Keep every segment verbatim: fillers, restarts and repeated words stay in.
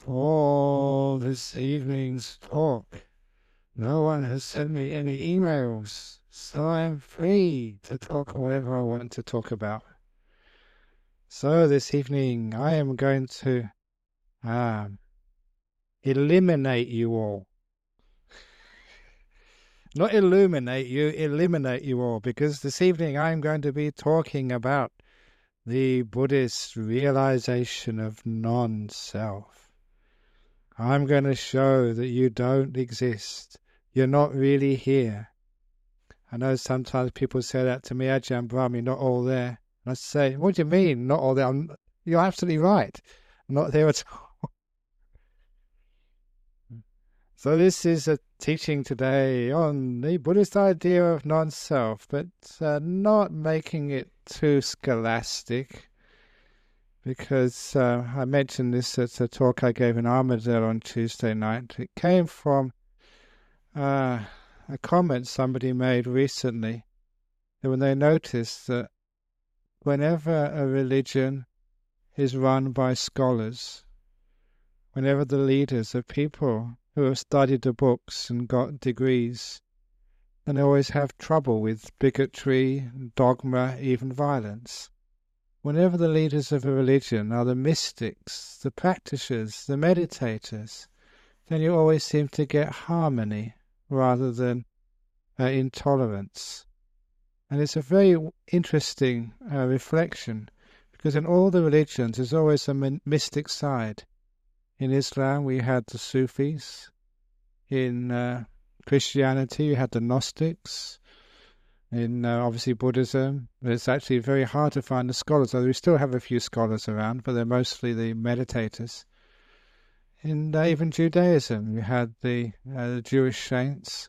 for this evening's talk. No one has sent me any emails, so I'm free to talk whatever I want to talk about. So this evening I am going to um, eliminate you all. Not illuminate you, eliminate you all, because this evening I'm going to be talking about the Buddhist realization of non-self. I'm going to show that you don't exist. You're not really here. I know sometimes people say that to me, Ajahn Brahm, you're not all there. And I say, what do you mean, not all there? I'm, you're absolutely right. I'm not there at all. So this is a teaching today on the Buddhist idea of non-self, but uh, not making it too scholastic, because uh, I mentioned this at a talk I gave in Armadale on Tuesday night. It came from uh, a comment somebody made recently, that when they noticed that whenever a religion is run by scholars, whenever the leaders are people who have studied the books and got degrees, and they always have trouble with bigotry, dogma, even violence. Whenever the leaders of a religion are the mystics, the practitioners, the meditators, then you always seem to get harmony rather than uh, intolerance. And it's a very interesting uh, reflection, because in all the religions there's always a mystic side. In Islam we had the Sufis. In uh, Christianity you had the Gnostics. In uh, obviously Buddhism, it's actually very hard to find the scholars, although we still have a few scholars around, but they're mostly the meditators. In uh, even Judaism you had the, uh, the Jewish saints.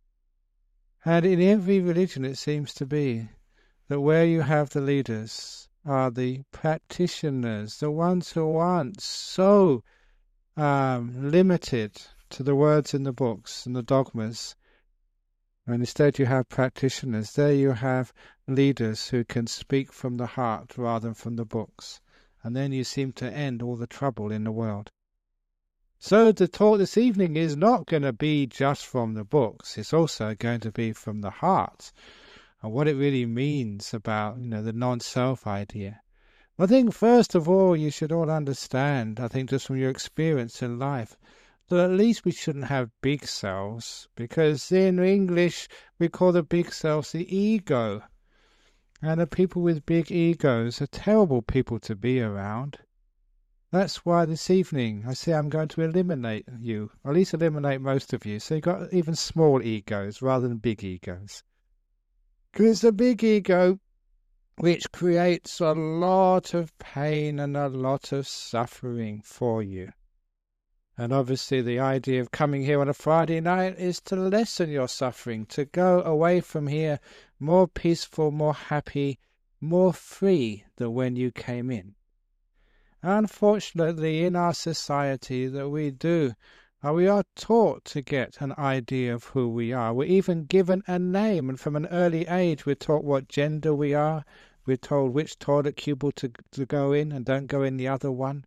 And in every religion it seems to be that where you have the leaders are the practitioners, the ones who aren't so um, limited to the words in the books and the dogmas. And instead you have practitioners. There you have leaders who can speak from the heart rather than from the books. And then you seem to end all the trouble in the world. So the talk this evening is not going to be just from the books. It's also going to be from the heart and what it really means about, you know, the non-self idea. I think first of all you should all understand, I think just from your experience in life, that at least we shouldn't have big selves, because in English we call the big selves the ego. And the people with big egos are terrible people to be around. That's why this evening I say I'm going to eliminate you, or at least eliminate most of you, so you've got even small egos rather than big egos. Because it's the big ego which creates a lot of pain and a lot of suffering for you. And obviously the idea of coming here on a Friday night is to lessen your suffering, to go away from here more peaceful, more happy, more free than when you came in. Unfortunately, in our society that we do, uh, we are taught to get an idea of who we are. We're even given a name, and from an early age we're taught what gender we are. We're told which toilet cubicle to, to go in and don't go in the other one.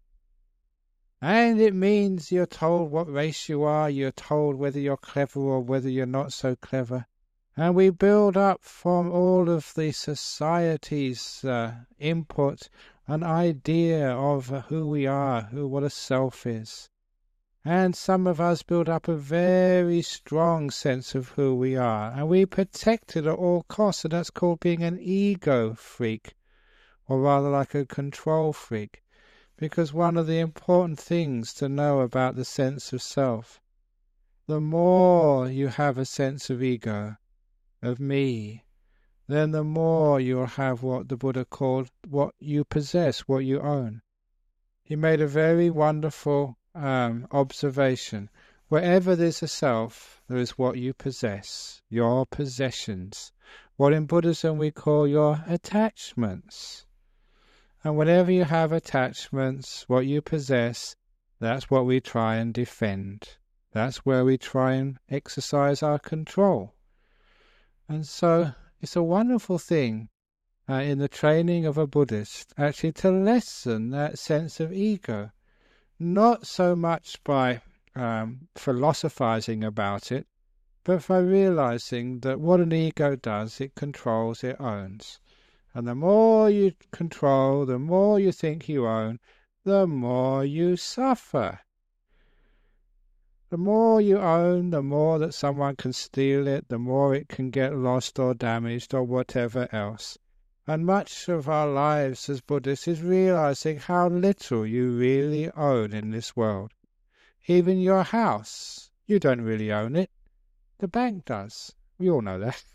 And it means you're told what race you are, you're told whether you're clever or whether you're not so clever. And we build up from all of the society's uh, input an idea of who we are, who what a self is. And some of us build up a very strong sense of who we are, and we protect it at all costs, and that's called being an ego freak, or rather like a control freak. Because one of the important things to know about the sense of self, the more you have a sense of ego, of me, then the more you'll have what the Buddha called what you possess, what you own. He made a very wonderful um, observation. Wherever there's a self, there is what you possess, your possessions, what in Buddhism we call your attachments. And whenever you have attachments, what you possess, that's what we try and defend. That's where we try and exercise our control. And so it's a wonderful thing uh, in the training of a Buddhist actually to lessen that sense of ego, not so much by um, philosophizing about it, but by realizing that what an ego does, it controls, it owns. And the more you control, the more you think you own, the more you suffer. The more you own, the more that someone can steal it, the more it can get lost or damaged or whatever else. And much of our lives as Buddhists is realizing how little you really own in this world. Even your house, you don't really own it. The bank does. We all know that.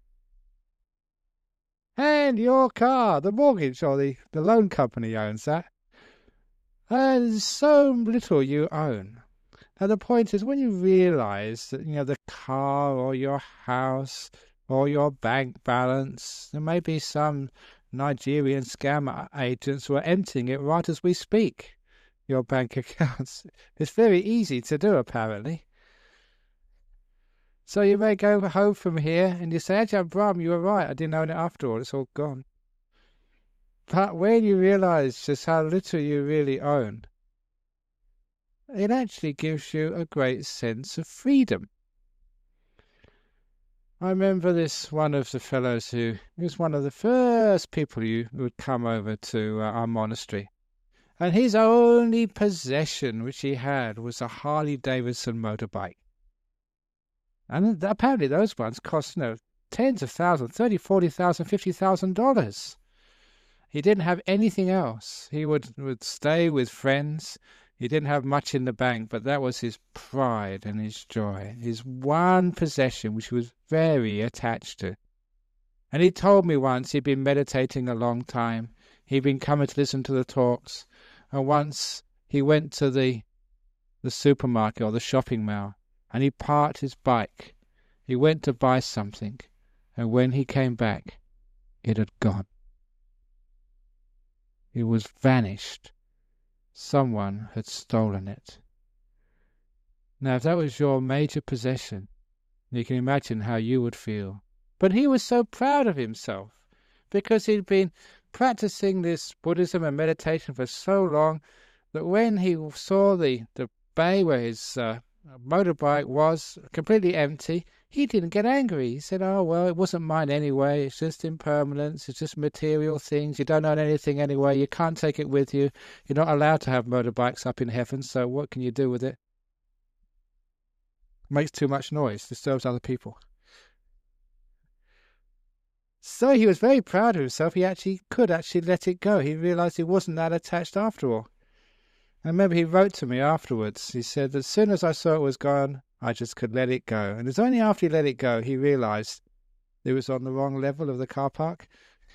And your car, the mortgage or the, the loan company owns that. And there's so little you own. Now the point is, when you realize that, you know, the car or your house or your bank balance, there may be some Nigerian scam agents who are emptying it right as we speak, your bank accounts. It's very easy to do, apparently. So you may go home from here and you say, Ajahn Brahm, you were right, I didn't own it after all, it's all gone. But when you realize just how little you really own, it actually gives you a great sense of freedom. I remember this one of the fellows who was one of the first people who would come over to uh, our monastery. And his only possession which he had was a Harley Davidson motorbike. And apparently those ones cost, you know, tens of thousands, thirty, forty thousand, fifty thousand dollars. He didn't have anything else. He would, would stay with friends. He didn't have much in the bank, but that was his pride and his joy, his one possession which he was very attached to. And he told me once he'd been meditating a long time. He'd been coming to listen to the talks. And once he went to the the supermarket or the shopping mall, and he parked his bike. He went to buy something, and when he came back, it had gone. It was vanished. Someone had stolen it. Now, if that was your major possession, you can imagine how you would feel. But he was so proud of himself because he'd been practicing this Buddhism and meditation for so long that when he saw the, the bay where his uh, motorbike was completely empty, he didn't get angry. He said, oh, well, it wasn't mine anyway. It's just impermanence. It's just material things. You don't own anything anyway. You can't take it with you. You're not allowed to have motorbikes up in heaven, so what can you do with it? It makes too much noise. Disturbs other people. So he was very proud of himself. He actually could actually let it go. He realized he wasn't that attached after all. I remember he wrote to me afterwards. He said, as soon as I saw it was gone, I just could let it go. And it was only after he let it go he realized it was on the wrong level of the car park.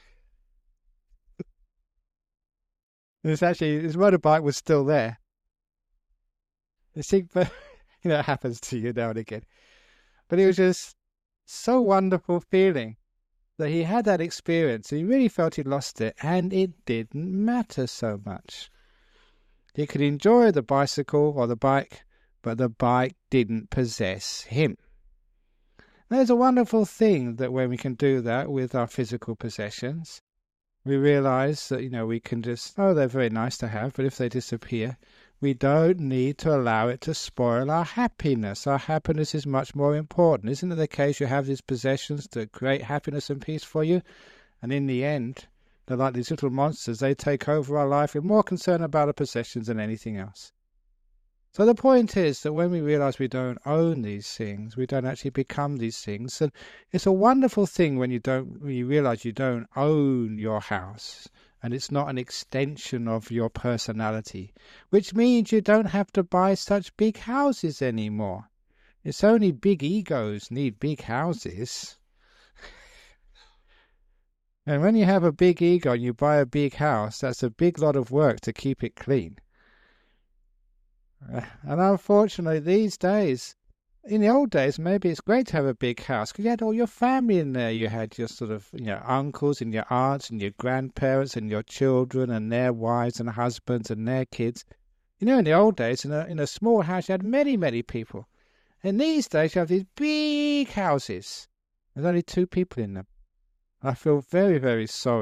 It's actually, his motorbike was still there. You see, but, you know, it happens to you now and again. But it was just so wonderful feeling that he had that experience. He really felt he'd lost it, and it didn't matter so much. He could enjoy the bicycle or the bike, but the bike didn't possess him. There's a wonderful thing that when we can do that with our physical possessions, we realize that, you know, we can just, oh, they're very nice to have, but if they disappear, we don't need to allow it to spoil our happiness. Our happiness is much more important. Isn't it the case you have these possessions that create happiness and peace for you? And in the end, they're like these little monsters. They take over our life. We're more concerned about our possessions than anything else. So the point is that when we realize we don't own these things, we don't actually become these things. And it's a wonderful thing when you don't, when you realize you don't own your house and it's not an extension of your personality, which means you don't have to buy such big houses anymore. It's only big egos need big houses. And when you have a big ego and you buy a big house, that's a big lot of work to keep it clean. And unfortunately, these days, in the old days, maybe it's great to have a big house because you had all your family in there. You had your sort of, you know, uncles and your aunts and your grandparents and your children and their wives and husbands and their kids. You know, in the old days, in a, in a small house, you had many, many people. And these days, you have these big houses. There's only two people in them. I feel very, very sorry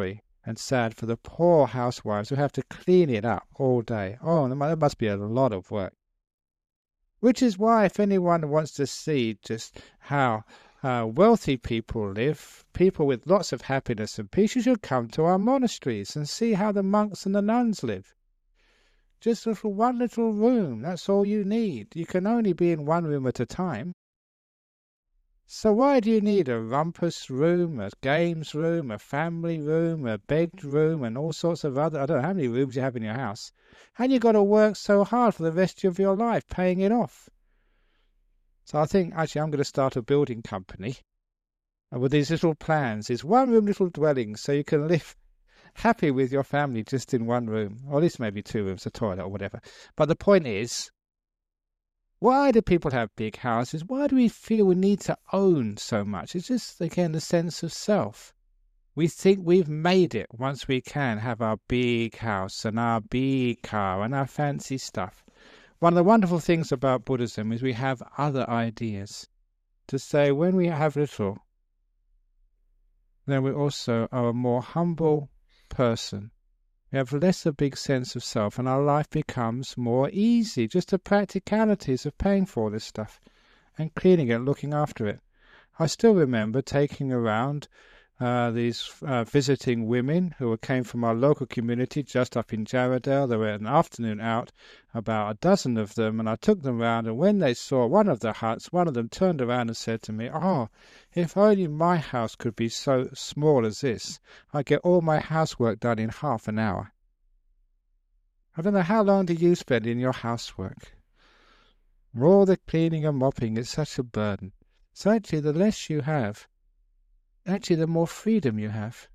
and sad for the poor housewives who have to clean it up all day. Oh, there must be a lot of work. Which is why if anyone wants to see just how uh, wealthy people live, people with lots of happiness and peace, you should come to our monasteries and see how the monks and the nuns live. Just little one little room, that's all you need. You can only be in one room at a time. So why do you need a rumpus room, a games room, a family room, a bedroom, and all sorts of other, I don't know how many rooms you have in your house. And you've got to work so hard for the rest of your life paying it off. So I think, actually, I'm going to start a building company with these little plans, these one-room little dwellings, so you can live happy with your family just in one room, or at least maybe two rooms, a toilet or whatever. But the point is, why do people have big houses? Why do we feel we need to own so much? It's just, again, the sense of self. We think we've made it once we can have our big house and our big car and our fancy stuff. One of the wonderful things about Buddhism is we have other ideas. To say when we have little, then we also are a more humble person. We have less a big sense of self, and our life becomes more easy. Just the practicalities of paying for this stuff and cleaning it, looking after it. I still remember taking around uh, these uh, visiting women who came from our local community just up in Jarrahdale. There were an afternoon out, about a dozen of them, and I took them round, and when they saw one of the huts, one of them turned around and said to me, "Oh, if only my house could be so small as this, I'd get all my housework done in half an hour." I don't know, how long do you spend in your housework? All the cleaning and mopping is such a burden. So actually, the less you have, actually the more freedom you have.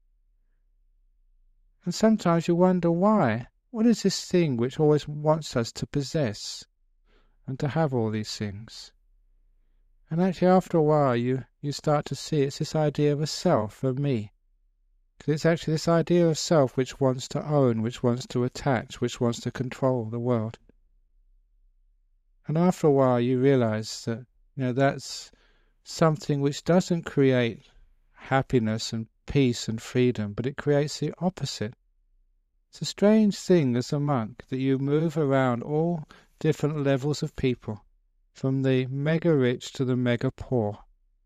And sometimes you wonder why. What is this thing which always wants us to possess and to have all these things? And actually after a while you, you start to see it's this idea of a self, of me. Because it's actually this idea of self which wants to own, which wants to attach, which wants to control the world. And after a while you realize that, you know, that's something which doesn't create happiness and peace and freedom, but it creates the opposite. It's a strange thing as a monk that you move around all different levels of people, from the mega rich to the mega poor.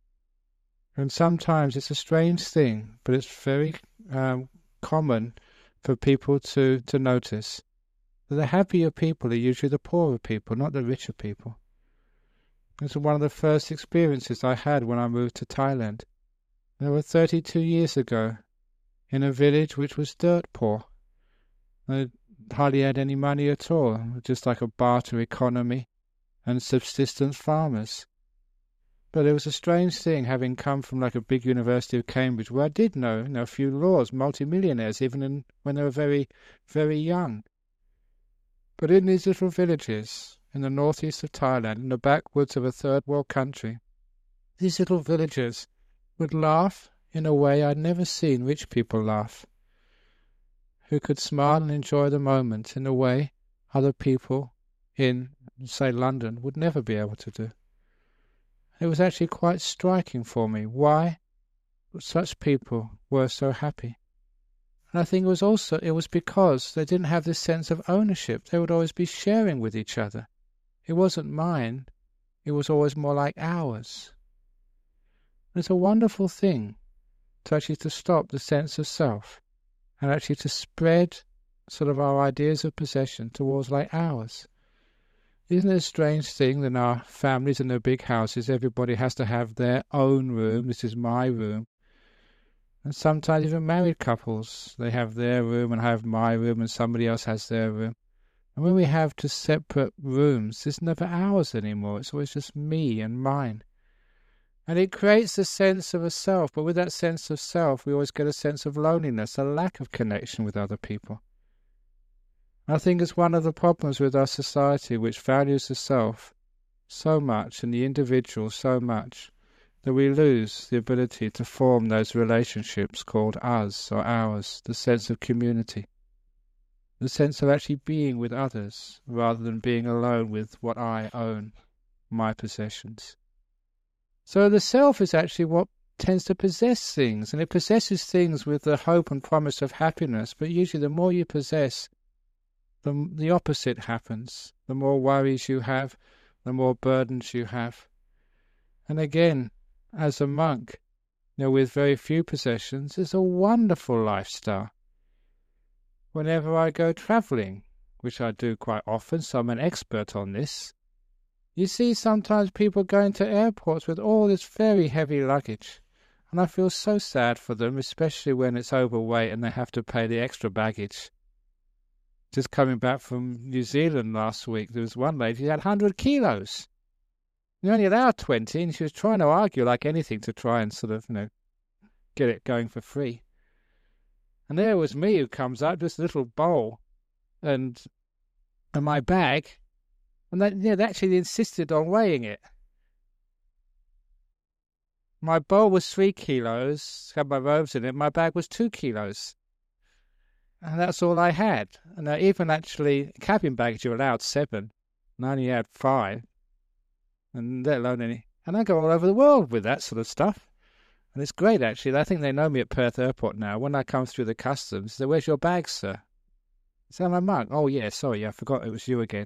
And sometimes it's a strange thing, but it's very um, common for people to, to notice that the happier people are usually the poorer people, not the richer people. This was one of the first experiences I had when I moved to Thailand. There were thirty-two years ago, in a village which was dirt poor. They hardly had any money at all, just like a barter economy and subsistence farmers. But it was a strange thing, having come from like a big University of Cambridge, where I did know, you know a few laws, multimillionaires, even in, when they were very, very young. But in these little villages, in the northeast of Thailand, in the backwoods of a third world country, these little villagers would laugh in a way I'd never seen rich people laugh, who could smile and enjoy the moment in a way other people in, say, London would never be able to do. It was actually quite striking for me why such people were so happy. And I think it was also, it was because they didn't have this sense of ownership. They would always be sharing with each other. It wasn't mine. It was always more like ours. It's a wonderful thing to actually to stop the sense of self and actually to spread sort of our ideas of possession towards like ours. Isn't it a strange thing that in our families and their big houses, everybody has to have their own room? This is my room. And sometimes even married couples, they have their room and I have my room and somebody else has their room. And when we have just separate rooms, it's never ours anymore. It's always just me and mine. And it creates a sense of a self, but with that sense of self, we always get a sense of loneliness, a lack of connection with other people. I think it's one of the problems with our society, which values the self so much and the individual so much, that we lose the ability to form those relationships called us or ours, the sense of community, the sense of actually being with others rather than being alone with what I own, my possessions. So the self is actually what tends to possess things, and it possesses things with the hope and promise of happiness. But usually the more you possess, the, the opposite happens. The more worries you have, the more burdens you have. And again, as a monk, you know, with very few possessions, it's a wonderful lifestyle. Whenever I go travelling, which I do quite often, so I'm an expert on this, you see sometimes people going to airports with all this very heavy luggage. And I feel so sad for them, especially when it's overweight and they have to pay the extra baggage. Just coming back from New Zealand last week, there was one lady who had one hundred kilos. You only allowed twenty, and she was trying to argue like anything to try and sort of, you know, get it going for free. And there was me who comes up, just a little bowl, and and my bag, and they, yeah, they actually insisted on weighing it. My bowl was three kilos, had my robes in it. My bag was two kilos, and that's all I had. And I even actually cabin baggage you're allowed seven, and I only had five, and let alone any. And I go all over the world with that sort of stuff. And it's great, actually. I think they know me at Perth Airport now. When I come through the customs, they say, "Where's your bag, sir?" I say, "I'm a monk." "Oh, yeah, sorry, I forgot it was you again."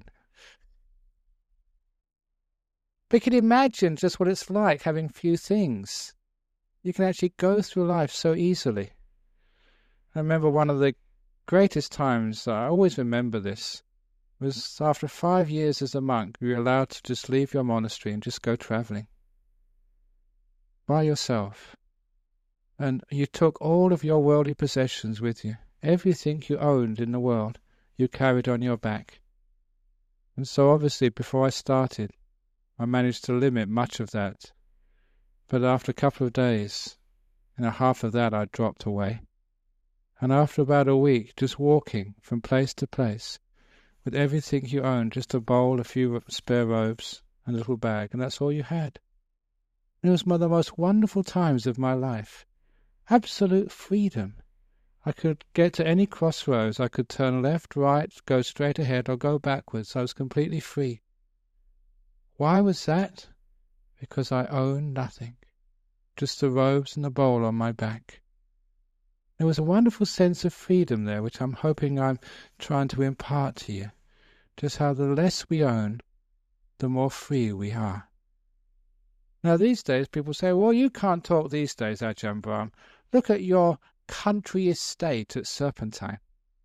But you can imagine just what it's like having few things. You can actually go through life so easily. I remember one of the greatest times, I always remember this, was after five years as a monk, you were allowed to just leave your monastery and just go travelling. By yourself. And you took all of your worldly possessions with you. Everything you owned in the world, you carried on your back. And so obviously before I started, I managed to limit much of that. But after a couple of days, you know, half of that I dropped away. And after about a week, just walking from place to place, with everything you owned, just a bowl, a few spare robes, and a little bag, and that's all you had. It was one of the most wonderful times of my life. Absolute freedom. I could get to any crossroads. I could turn left, right, go straight ahead, or go backwards. I was completely free. Why was that? Because I owned nothing. Just the robes and the bowl on my back. There was a wonderful sense of freedom there, which I'm hoping I'm trying to impart to you. Just how the less we own, the more free we are. Now, these days, people say, "Well, you can't talk these days, Ajahn Brahm. Look at your country estate at Serpentine.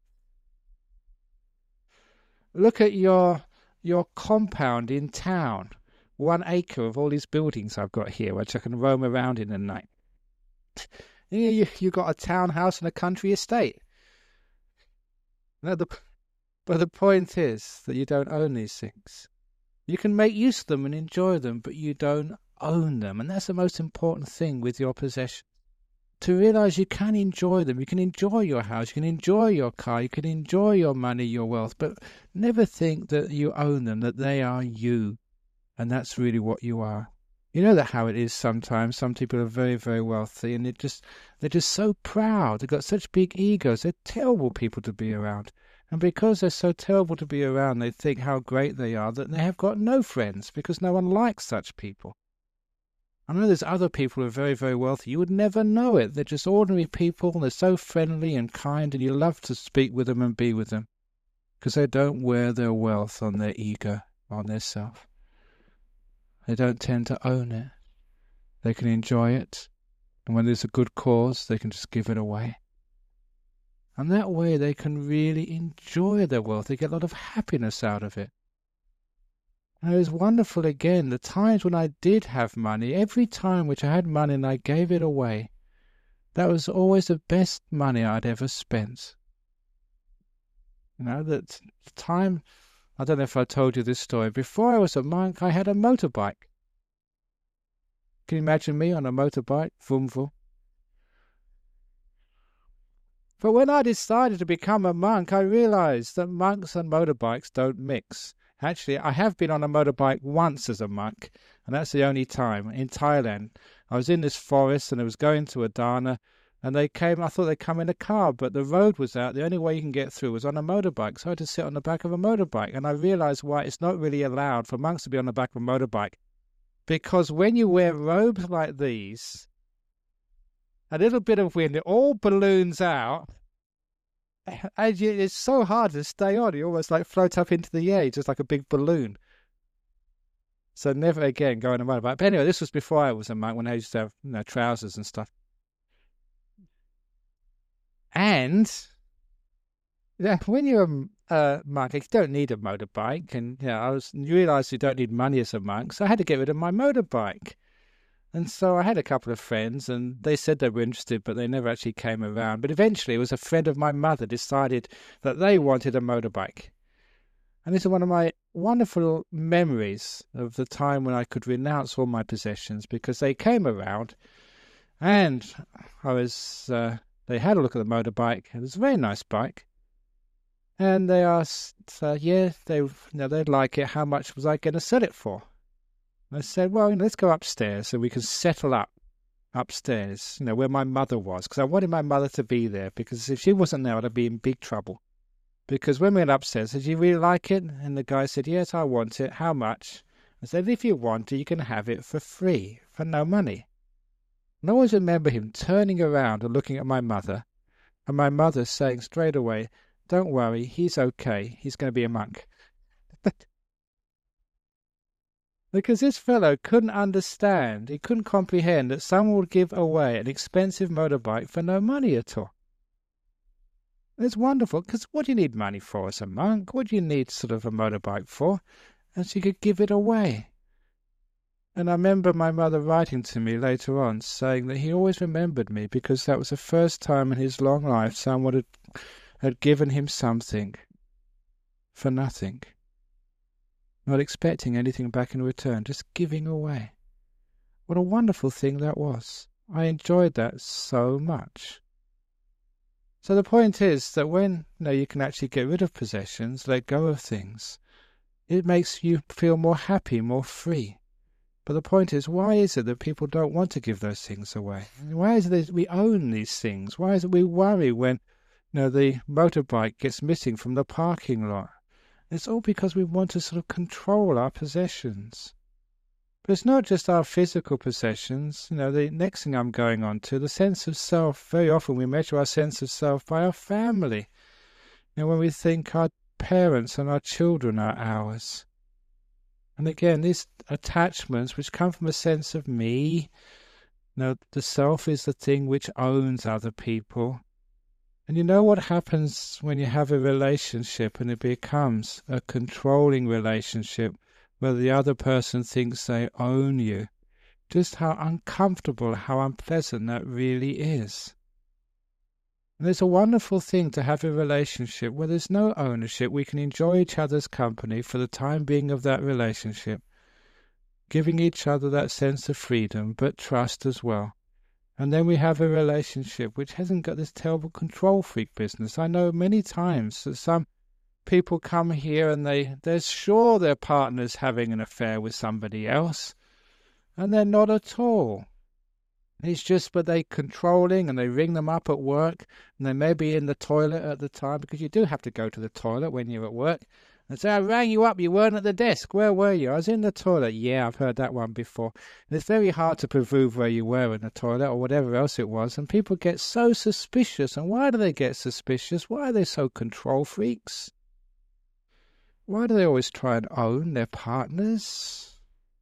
Look at your your compound in town. One acre of all these buildings I've got here, which I can roam around in at night. You, you got a townhouse and a country estate." Now, the, but the point is that you don't own these things. You can make use of them and enjoy them, but you don't own them. And that's the most important thing with your possessions. To realize you can enjoy them. You can enjoy your house, you can enjoy your car, you can enjoy your money, your wealth, but never think that you own them, that they are you. And that's really what you are. You know that how it is sometimes. Some people are very, very wealthy, and it just they're just so proud. They've got such big egos. They're terrible people to be around. And because they're so terrible to be around, they think how great they are, that they have got no friends, because no one likes such people. I know there's other people who are very, very wealthy. You would never know it. They're just ordinary people. They're so friendly and kind, and you love to speak with them and be with them, because they don't wear their wealth on their ego, on their self. They don't tend to own it. They can enjoy it, and when there's a good cause, they can just give it away. And that way they can really enjoy their wealth. They get a lot of happiness out of it. And it was wonderful again, the times when I did have money, every time which I had money and I gave it away, that was always the best money I'd ever spent. You know, that time, I don't know if I told you this story, before I was a monk, I had a motorbike. Can you imagine me on a motorbike? Vroom, vroom. But when I decided to become a monk, I realized that monks and motorbikes don't mix. Actually, I have been on a motorbike once as a monk, and that's the only time, in Thailand. I was in this forest, and I was going to Adana, and they came, I thought they'd come in a car, but the road was out. The only way you can get through was on a motorbike, so I had to sit on the back of a motorbike, and I realized why it's not really allowed for monks to be on the back of a motorbike. Because when you wear robes like these, a little bit of wind, it all balloons out. And you, it's so hard to stay on. You almost like float up into the air, just like a big balloon. So never again go on a motorbike. But anyway, this was before I was a monk, when I used to have, you know, trousers and stuff. And yeah, when you're a uh, monk, you don't need a motorbike. And yeah, you know, I was you realise you don't need money as a monk, so I had to get rid of my motorbike. And so I had a couple of friends, and they said they were interested, but they never actually came around. But eventually, it was a friend of my mother decided that they wanted a motorbike. And this is one of my wonderful memories of the time when I could renounce all my possessions, because they came around, and I was. Uh, they had a look at the motorbike. It was a very nice bike, and they asked, uh, "Yeah, they, you know, they'd like it. How much was I going to sell it for?" I said, well, let's go upstairs so we can settle up upstairs, you know, where my mother was, because I wanted my mother to be there, because if she wasn't there, I'd be in big trouble. Because when we went upstairs, I said, do you really like it? And the guy said, yes, I want it. How much? I said, if you want it, you can have it for free, for no money. And I always remember him turning around and looking at my mother, and my mother saying straight away, don't worry, he's okay, he's going to be a monk. Because this fellow couldn't understand, he couldn't comprehend that someone would give away an expensive motorbike for no money at all. It's wonderful, because what do you need money for as a monk? What do you need sort of a motorbike for? And she could give it away. And I remember my mother writing to me later on, saying that he always remembered me, because that was the first time in his long life someone had, had given him something for nothing. Not expecting anything back in return, just giving away. What a wonderful thing that was. I enjoyed that so much. So the point is that when you know, you can actually get rid of possessions, let go of things, it makes you feel more happy, more free. But the point is, why is it that people don't want to give those things away? Why is it that we own these things? Why is it we worry when you know, the motorbike gets missing from the parking lot? It's all because we want to sort of control our possessions. But it's not just our physical possessions. You know, the next thing I'm going on to, the sense of self. Very often we measure our sense of self by our family. You know, when we think our parents and our children are ours. And again, these attachments which come from a sense of me. You know, the self is the thing which owns other people. And you know what happens when you have a relationship and it becomes a controlling relationship where the other person thinks they own you? Just how uncomfortable, how unpleasant that really is. And it's a wonderful thing to have a relationship where there's no ownership. We can enjoy each other's company for the time being of that relationship, giving each other that sense of freedom, but trust as well. And then we have a relationship which hasn't got this terrible control freak business. I know many times that some people come here and they, they're sure their partner's having an affair with somebody else, and they're not at all. It's just but they controlling, and they ring them up at work, and they may be in the toilet at the time, because you do have to go to the toilet when you're at work. And say, I rang you up, you weren't at the desk. Where were you? I was in the toilet. Yeah, I've heard that one before. And it's very hard to prove where you were in the toilet or whatever else it was. And people get so suspicious. And why do they get suspicious? Why are they so control freaks? Why do they always try and own their partners?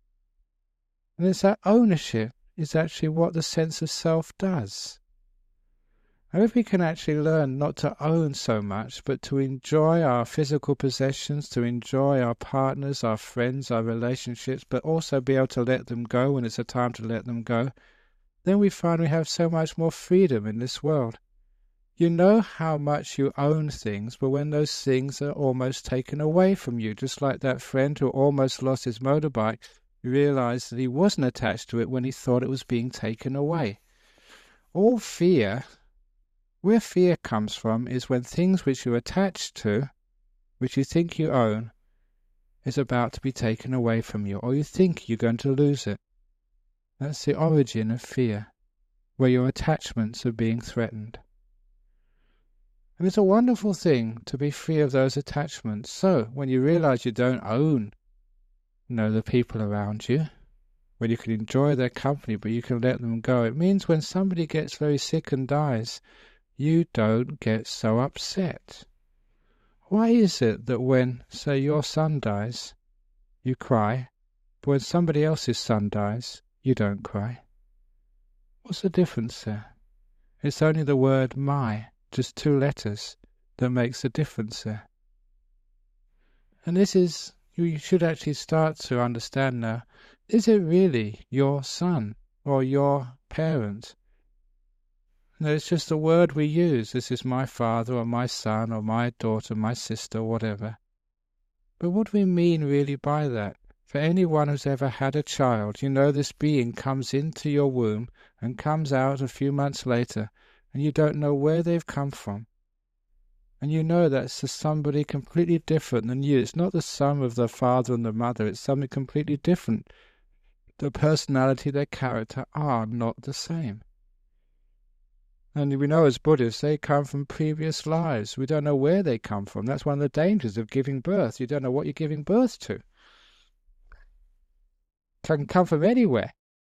And it's that ownership is actually what the sense of self does. And if we can actually learn not to own so much, but to enjoy our physical possessions, to enjoy our partners, our friends, our relationships, but also be able to let them go when it's a time to let them go, then we find we have so much more freedom in this world. You know how much you own things, but when those things are almost taken away from you, just like that friend who almost lost his motorbike, realized that he wasn't attached to it when he thought it was being taken away. All fear... Where fear comes from is when things which you're attached to, which you think you own, is about to be taken away from you, or you think you're going to lose it. That's the origin of fear, where your attachments are being threatened. And it's a wonderful thing to be free of those attachments. So, when you realize you don't own, you know, the people around you, when you can enjoy their company, but you can let them go. It means when somebody gets very sick and dies, you don't get so upset. Why is it that when, say, your son dies, you cry, but when somebody else's son dies, you don't cry? What's the difference there? It's only the word my, just two letters, that makes a difference there. And this is, you should actually start to understand now, is it really your son or your parent? No, it's just a word we use. This is my father or my son or my daughter, my sister, whatever. But what do we mean really by that? For anyone who's ever had a child, you know this being comes into your womb and comes out a few months later, and you don't know where they've come from. And you know that's somebody completely different than you. It's not the sum of the father and the mother, it's something completely different. The personality, their character are not the same. And we know as Buddhists, they come from previous lives. We don't know where they come from. That's one of the dangers of giving birth. You don't know what you're giving birth to. It can come from anywhere.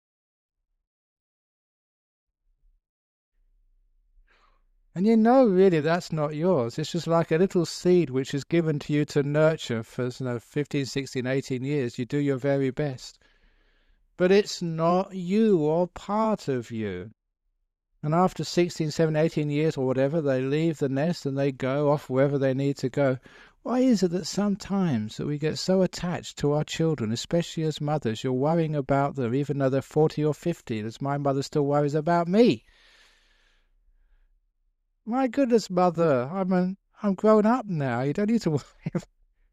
And you know really that's not yours. It's just like a little seed which is given to you to nurture for you know, fifteen, sixteen, eighteen years. You do your very best. But it's not you or part of you. And after sixteen, seventeen, eighteen years or whatever, they leave the nest and they go off wherever they need to go. Why is it that sometimes that we get so attached to our children, especially as mothers, you're worrying about them even though they're forty or fifty, as my mother still worries about me? My goodness, mother, I'm an, I'm grown up now. You don't need to worry.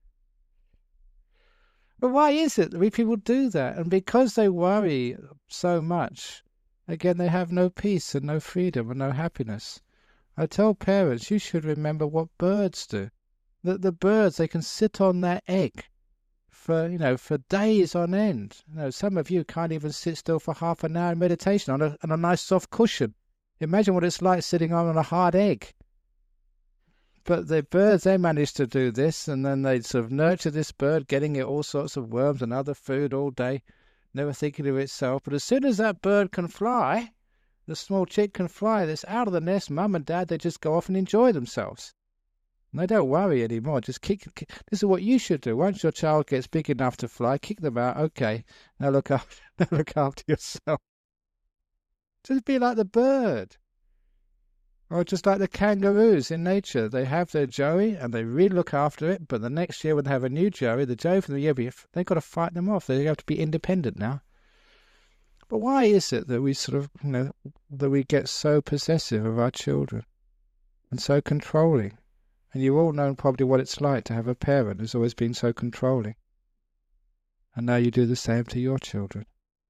But why is it that we people do that? And because they worry so much, again, they have no peace and no freedom and no happiness. I tell parents, you should remember what birds do. That the birds, they can sit on their egg for, you know, for days on end. You know, some of you can't even sit still for half an hour in meditation on a, on a nice soft cushion. Imagine what it's like sitting on a hard egg. But the birds, they manage to do this, and then they sort of nurture this bird, getting it all sorts of worms and other food all day, never thinking of itself. But as soon as that bird can fly, the small chick can fly, that's out of the nest, mum and dad, they just go off and enjoy themselves. And they don't worry anymore. Just kick, kick. This is what you should do. Once your child gets big enough to fly, kick them out. Okay, now look after, now look after yourself. Just be like the bird. Or just like the kangaroos in nature. They have their joey and they really look after it, but the next year when they have a new joey, the joey from the year before, they've got to fight them off. They have to be independent now. But why is it that we sort of, you know, that we get so possessive of our children and so controlling? And you've all known probably what it's like to have a parent who's always been so controlling. And now you do the same to your children.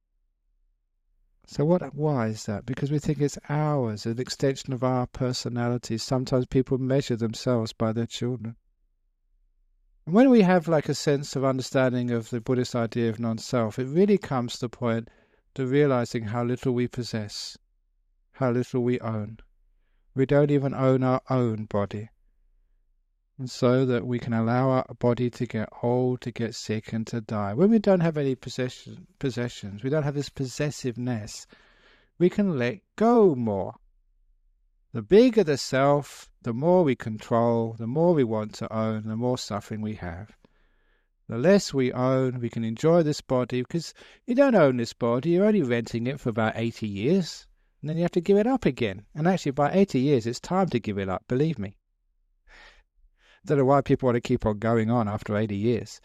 So what? Why is that? Because we think it's ours, an extension of our personalities. Sometimes people measure themselves by their children. And when we have like a sense of understanding of the Buddhist idea of non-self, it really comes to the point to realizing how little we possess, how little we own. We don't even own our own body. And so that we can allow our body to get old, to get sick, and to die. When we don't have any possession, possessions, we don't have this possessiveness, we can let go more. The bigger the self, the more we control, the more we want to own, the more suffering we have. The less we own, we can enjoy this body, because you don't own this body, you're only renting it for about eighty years, and then you have to give it up again. And actually, by eighty years, it's time to give it up, believe me. I don't know why people want to keep on going on after eighty years.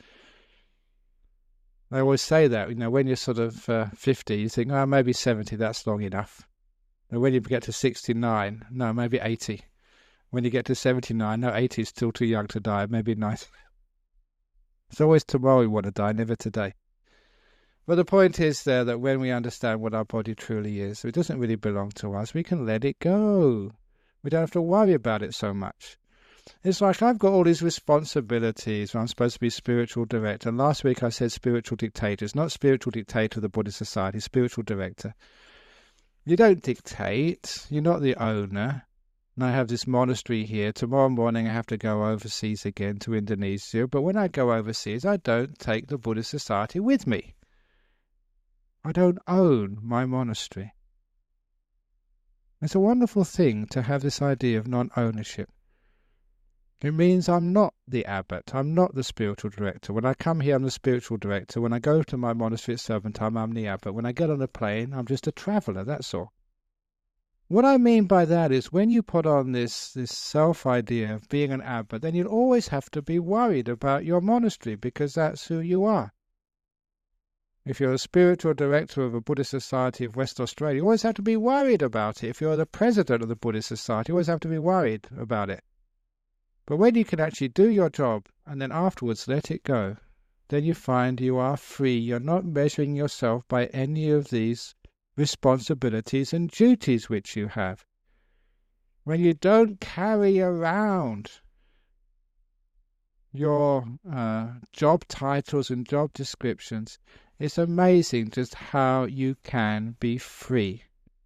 I always say that, you know, when you're sort of uh, fifty, you think, oh, maybe seventy, that's long enough. And when you get to sixty-nine, no, maybe eighty. When you get to seventy-nine, no, eighty is still too young to die, maybe ninety. It's always tomorrow we want to die, never today. But the point is there that when we understand what our body truly is, it doesn't really belong to us, we can let it go. We don't have to worry about it so much. It's like I've got all these responsibilities. I'm supposed to be spiritual director. And last week I said spiritual dictator. It's not spiritual dictator of the Buddhist Society, spiritual director. You don't dictate. You're not the owner. And I have this monastery here. Tomorrow morning I have to go overseas again to Indonesia. But when I go overseas, I don't take the Buddhist Society with me. I don't own my monastery. It's a wonderful thing to have this idea of non-ownership. It means I'm not the abbot, I'm not the spiritual director. When I come here, I'm the spiritual director. When I go to my monastery at Serpentine, I'm the abbot. When I get on a plane, I'm just a traveller, that's all. What I mean by that is when you put on this, this self-idea of being an abbot, then you'll always have to be worried about your monastery because that's who you are. If you're a spiritual director of a Buddhist Society of West Australia, you always have to be worried about it. If you're the president of the Buddhist Society, you always have to be worried about it. But when you can actually do your job and then afterwards let it go, then you find you are free. You're not measuring yourself by any of these responsibilities and duties which you have. When you don't carry around your uh, job titles and job descriptions, it's amazing just how you can be free.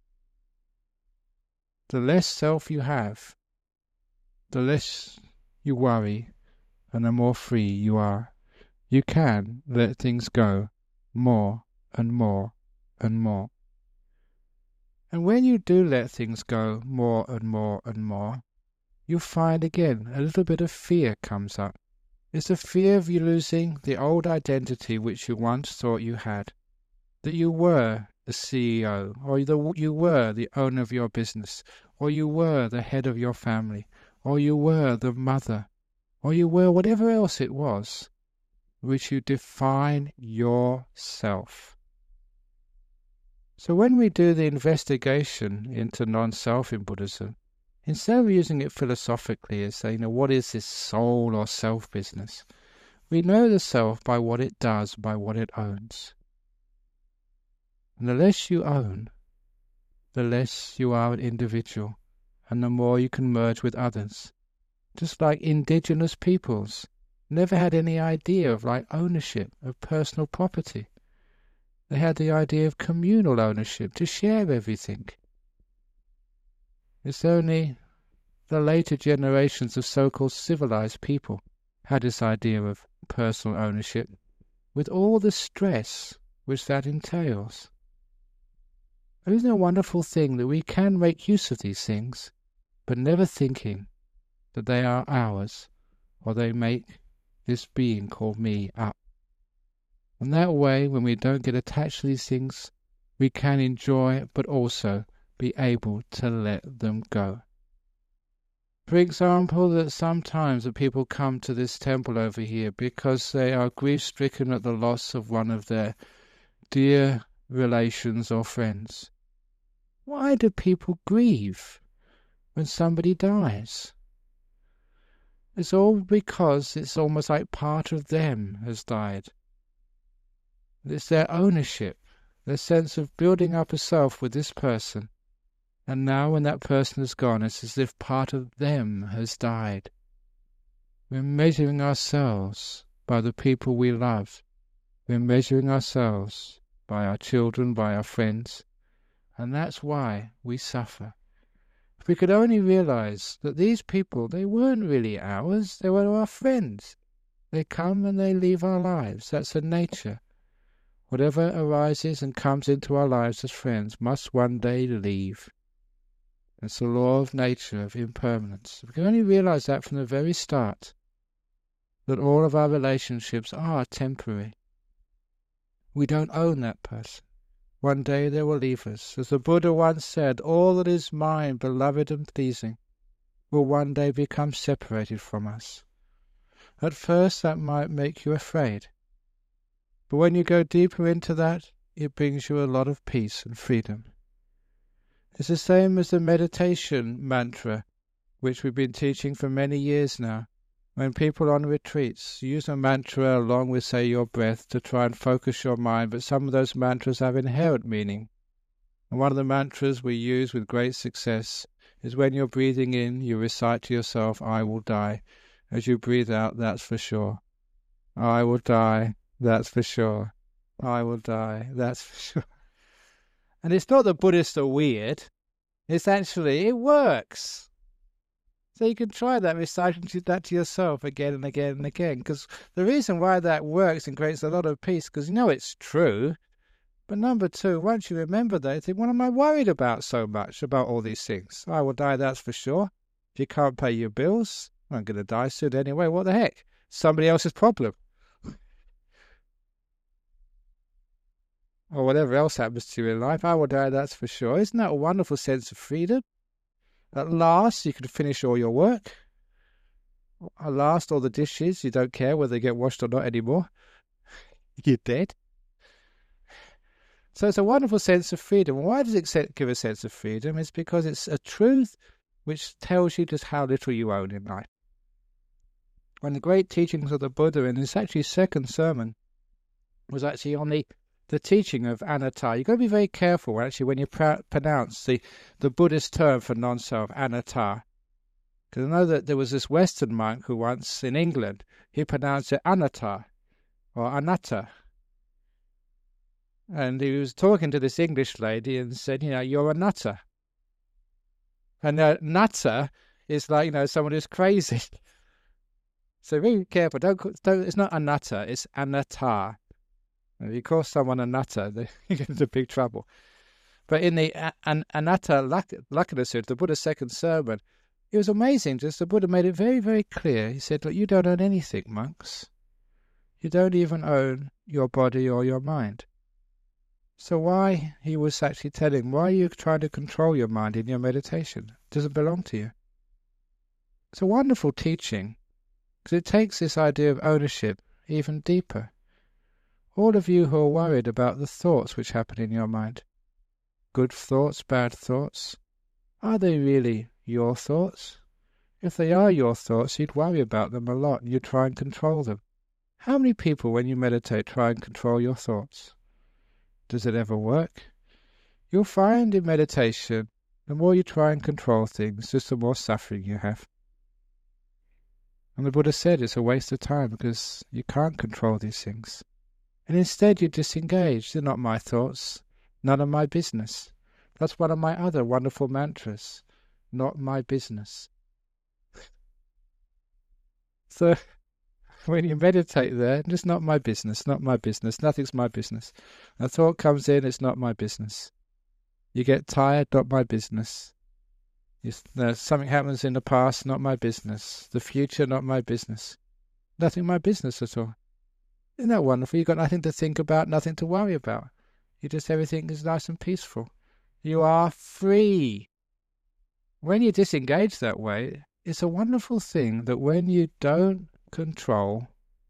The less self you have, the less you worry, and the more free you are. You can let things go more and more and more. And when you do let things go more and more and more, you find again a little bit of fear comes up. It's the fear of you losing the old identity which you once thought you had, that you were the C E O, or the, you were the owner of your business, or you were the head of your family, or you were the mother, or you were whatever else it was, which you define yourself. So when we do the investigation into non-self in Buddhism, instead of using it philosophically as saying, you know, what is this soul or self business? We know the self by what it does, by what it owns. And the less you own, the less you are an individual, and the more you can merge with others. Just like indigenous peoples never had any idea of like ownership of personal property. They had the idea of communal ownership, to share everything. It's only the later generations of so-called civilized people had this idea of personal ownership, with all the stress which that entails. Isn't it a wonderful thing that we can make use of these things, but never thinking that they are ours, or they make this being called me up. And that way, when we don't get attached to these things, we can enjoy, but also be able to let them go. For example, that sometimes the people come to this temple over here because they are grief-stricken at the loss of one of their dear relations or friends. Why do people grieve when somebody dies? It's all because it's almost like part of them has died. It's their ownership, their sense of building up a self with this person. And now when that person is gone, it's as if part of them has died. We're measuring ourselves by the people we love. We're measuring ourselves by our children, by our friends. And that's why we suffer. If we could only realize that these people, they weren't really ours, they were our friends. They come and they leave our lives. That's the nature. Whatever arises and comes into our lives as friends must one day leave. It's the law of nature, of impermanence. We can only realize that from the very start, that all of our relationships are temporary. We don't own that person. One day they will leave us. As the Buddha once said, all that is mine, beloved and pleasing, will one day become separated from us. At first that might make you afraid. But when you go deeper into that, it brings you a lot of peace and freedom. It's the same as the meditation mantra, which we've been teaching for many years now. When people on retreats use a mantra along with, say, your breath to try and focus your mind, but some of those mantras have inherent meaning. And one of the mantras we use with great success is when you're breathing in, you recite to yourself, I will die. As you breathe out, that's for sure. I will die. That's for sure. I will die. That's for sure. And it's not that Buddhists are weird. It's actually, it works. So you can try that, reciting that to yourself again and again and again. Because the reason why that works and creates a lot of peace, because you know it's true, But number two, once you remember that, you think, what am I worried about so much, about all these things? I will die, that's for sure. If you can't pay your bills, I'm going to die soon anyway. What the heck? Somebody else's problem. Or whatever else happens to you in life, I will die, that's for sure. Isn't that a wonderful sense of freedom? At last, you can finish all your work. At last, all the dishes, you don't care whether they get washed or not anymore. You're dead. So it's a wonderful sense of freedom. Why does it give a sense of freedom? It's because it's a truth which tells you just how little you own in life. One of the great teachings of the Buddha, in his actually second sermon, was actually on the, the teaching of anatta. You've got to be very careful, actually, when you pr- pronounce the, the Buddhist term for non-self, anatta. Because I know that there was this Western monk who once, in England, he pronounced it anatta, or anatta. And he was talking to this English lady and said, you know, you're a nutter. And a nutter is like, you know, someone who's crazy. So be careful. Don't, don't. It's not a nutter. It's anatta. If you call someone a nutter, they get into big trouble. But in the an, Anatta Lakkhana Sutta, the Buddha's second sermon, it was amazing. Just the Buddha made it very, very clear. He said, look, you don't own anything, monks. You don't even own your body or your mind. So why, he was actually telling, why are you trying to control your mind in your meditation? It doesn't belong to you. It's a wonderful teaching, because it takes this idea of ownership even deeper. All of you who are worried about the thoughts which happen in your mind, good thoughts, bad thoughts, are they really your thoughts? If they are your thoughts, you'd worry about them a lot, and you'd try and control them. How many people, when you meditate, try and control your thoughts? Does it ever work? You'll find in meditation, the more you try and control things, just the more suffering you have. And the Buddha said it's a waste of time because you can't control these things. And instead you disengage. They're not my thoughts, none of my business. That's one of my other wonderful mantras. Not my business. So when you meditate there, it's not my business, not my business, nothing's my business. A thought comes in, it's not my business. You get tired, not my business. You, uh, something happens in the past, not my business. The future, not my business. Nothing my business at all. Isn't that wonderful? You've got nothing to think about, nothing to worry about. You just, everything is nice and peaceful. You are free. When you disengage that way, it's a wonderful thing that when you don't control,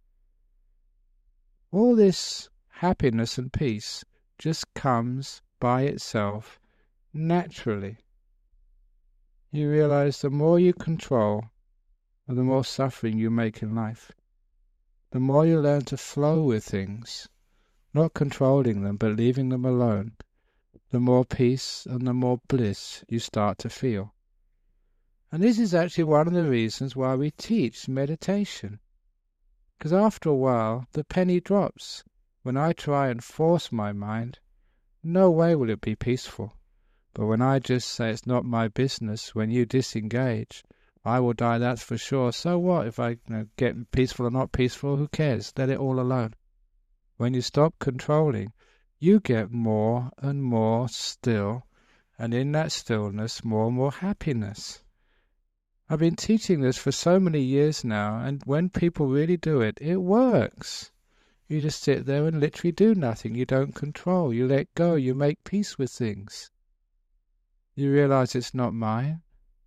all this happiness and peace just comes by itself naturally. You realize the more you control, the more suffering you make in life. The more you learn to flow with things, not controlling them but leaving them alone, the more peace and the more bliss you start to feel. And this is actually one of the reasons why we teach meditation. Because after a while, the penny drops. When I try and force my mind, no way will it be peaceful. But when I just say it's not my business, when you disengage, I will die, that's for sure. So what if I you know, get peaceful or not peaceful? Who cares? Let it all alone. When you stop controlling, you get more and more still, and in that stillness, more and more happiness. I've been teaching this for so many years now, and when people really do it, it works. You just sit there and literally do nothing. You don't control. You let go. You make peace with things. You realize it's not mine.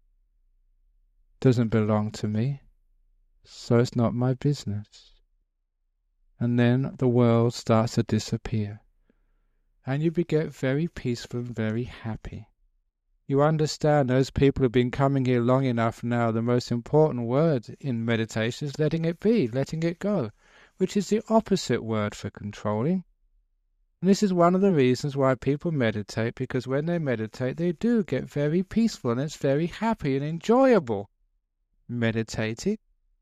Doesn't belong to me. So it's not my business. And then the world starts to disappear. And you get very peaceful and very happy. You understand, those people who have been coming here long enough now, the most important word in meditation is letting it be, letting it go, which is the opposite word for controlling. And this is one of the reasons why people meditate, because when they meditate, they do get very peaceful and it's very happy and enjoyable meditating.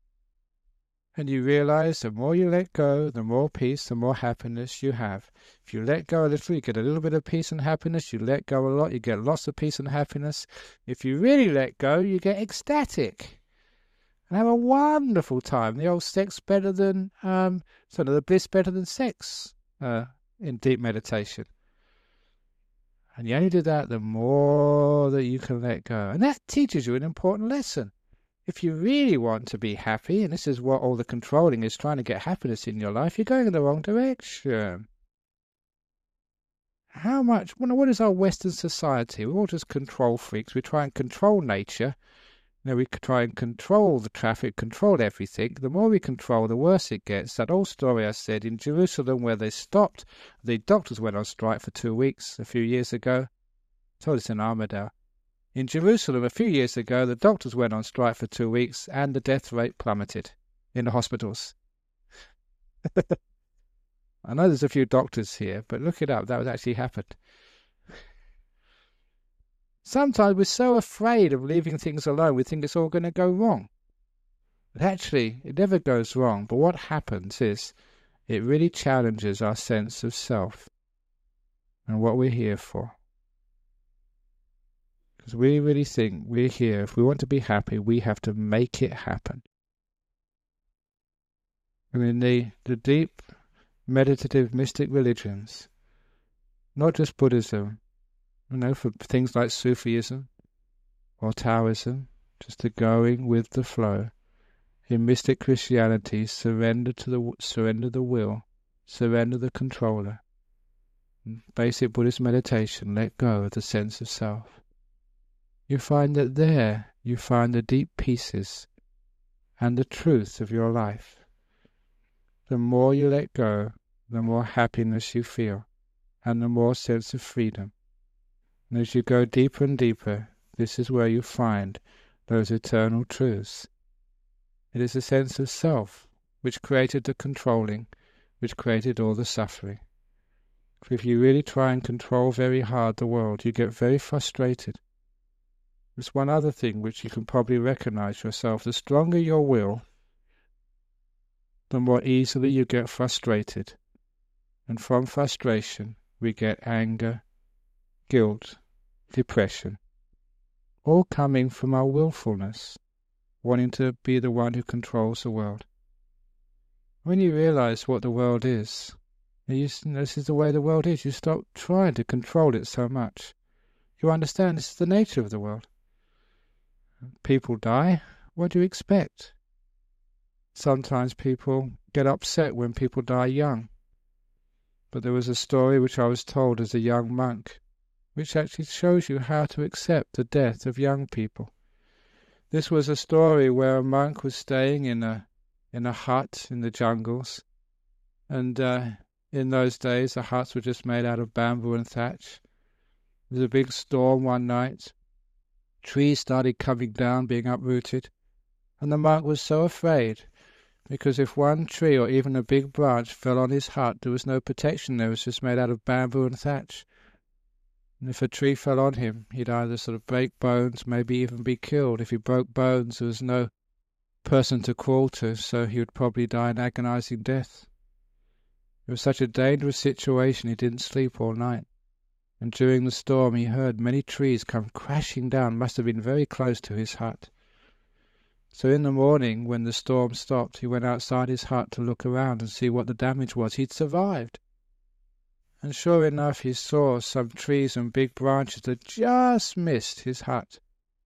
And you realize the more you let go, the more peace, the more happiness you have. If you let go a little, you get a little bit of peace and happiness. You let go a lot, you get lots of peace and happiness. If you really let go, you get ecstatic and have a wonderful time. The old sex better than, um, sort of the bliss better than sex uh, in deep meditation. And you only do that, the more that you can let go. And that teaches you an important lesson. If you really want to be happy, and this is what all the controlling is, trying to get happiness in your life, you're going in the wrong direction. How much, well, what is our Western society? We're all just control freaks. We try and control nature. You know, we try and control the traffic, control everything. The more we control, the worse it gets. That old story I said in Jerusalem where they stopped, the doctors went on strike for two weeks a few years ago. I told us in Armadale. In Jerusalem a few years ago, the doctors went on strike for two weeks and the death rate plummeted in the hospitals. I know there's a few doctors here, but look it up. That was actually happened. Sometimes we're so afraid of leaving things alone, we think it's all going to go wrong. But actually, it never goes wrong. But what happens is it really challenges our sense of self and what we're here for. Because we really think we're here. If we want to be happy, we have to make it happen. And in the, the deep meditative mystic religions, not just Buddhism, you know, for things like Sufism or Taoism, just the going with the flow. In mystic Christianity, surrender to the surrender the will, surrender the controller. In basic Buddhist meditation, let go of the sense of self. You find that there you find the deep pieces and the truth of your life. The more you let go, the more happiness you feel, and the more sense of freedom. And as you go deeper and deeper, this is where you find those eternal truths. It is a sense of self which created the controlling, which created all the suffering. For if you really try and control very hard the world, you get very frustrated. There's one other thing which you can probably recognize yourself. The stronger your will, the more easily you get frustrated. And from frustration, we get anger, guilt, depression, all coming from our willfulness, wanting to be the one who controls the world. When you realize what the world is, you, this is the way the world is, you stop trying to control it so much. You understand this is the nature of the world. People die, what do you expect? Sometimes people get upset when people die young. But there was a story which I was told as a young monk, which actually shows you how to accept the death of young people. This was a story where a monk was staying in a in a hut in the jungles, and uh, in those days the huts were just made out of bamboo and thatch. There was a big storm one night. Trees started coming down, being uprooted, and the monk was so afraid, because if one tree or even a big branch fell on his hut, there was no protection there. It was just made out of bamboo and thatch. And if a tree fell on him, he'd either sort of break bones, maybe even be killed. If he broke bones, there was no person to crawl to, so he would probably die an agonizing death. It was such a dangerous situation, he didn't sleep all night. And during the storm, he heard many trees come crashing down, must have been very close to his hut. So in the morning, when the storm stopped, he went outside his hut to look around and see what the damage was. He'd survived. And sure enough, he saw some trees and big branches that just missed his hut.